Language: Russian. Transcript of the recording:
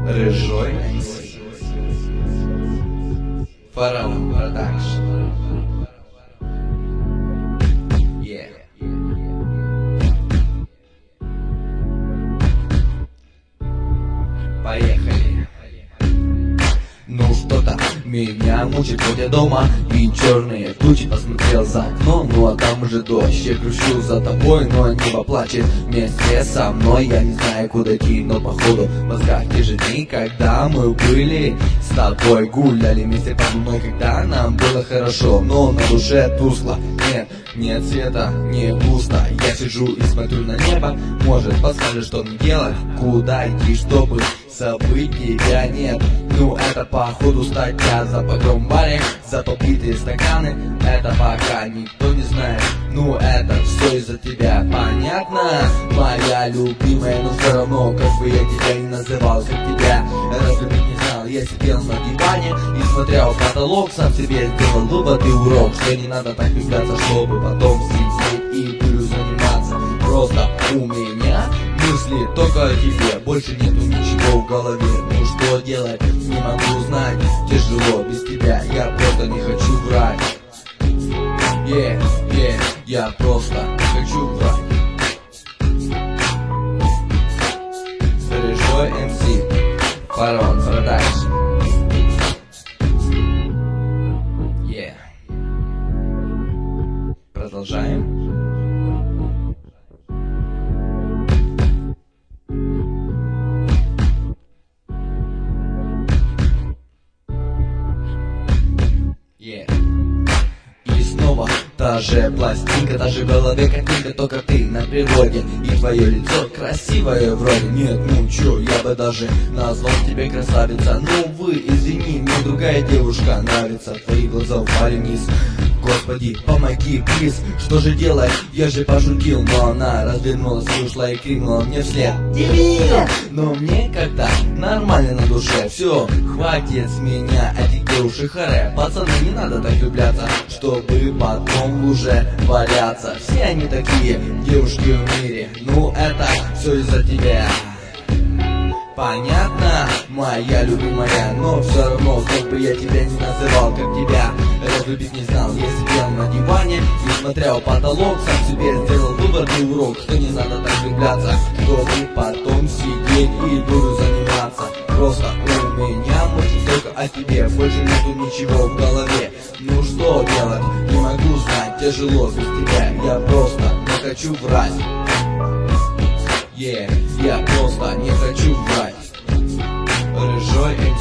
Рыжой Фараон Продакшн. Поехали. Ну что-то меня мучит, ходя дома, и черные тучи. Посмотрел за окно, ну а там уже дождь. Я кручу за тобой, но небо плачет вместе со мной. Я не знаю, куда идти, но походу в мозгах те же дни, когда мы были с тобой, гуляли вместе под луной, когда нам было хорошо, но на душе тускло. Нет света, не густо. Я сижу и смотрю на небо. Может, подскажешь, что мне делать? Куда идти, чтобы забыть тебя? Нет, ну это походу статья за погром в баре, за побитые стаканы. Это пока никто не знает. Ну это все из-за тебя, понятно? Моя любимая, но все равно, как бы я тебя не называл, как тебя разлюбить не знал. Я сидел на диване и смотрел в потолок, сам себе сделал вывод и урок, что не надо так влюбляться, чтобы потом сидеть и пылью заниматься. Просто у меня мысли только о тебе, больше нету ничего в голове. Ну что делать, не могу знать, тяжело без тебя, я просто не хочу врать. Я просто не хочу врать. Рыжой МС Фараон Продакшн. Продолжаем. И снова та же пластинка, та же в голове картинка, только ты на природе. И твое лицо красивое вроде. Нет, ну чё, я бы даже назвал тебя красавица. Ну вы, извини, мне другая девушка нравится. Твои глаза упали вниз. Господи, помоги, плиз, что же делать? Я же пошутил, но она развернулась и ушла и крикнула мне вслед: дебил! Но мне как-то нормально на душе. Все, хватит с меня этих девушек харе. Пацаны, не надо так влюбляться, чтобы потом уже валяться. Все они такие девушки в мире. Ну это все из-за тебя. Понятно, моя любимая, но все равно, как бы я тебя не называл, как тебя разлюбить не знал. Я сидел на диване и смотрел в потолок, сам себе сделал выбор и урок, что не надо так влюбляться, чтобы потом сидеть и буду заниматься. Просто у меня мысли только о тебе, больше нету ничего в голове. Ну что делать, не могу знать, тяжело без тебя, я просто не хочу врать. Я просто не хочу врать. Рыжой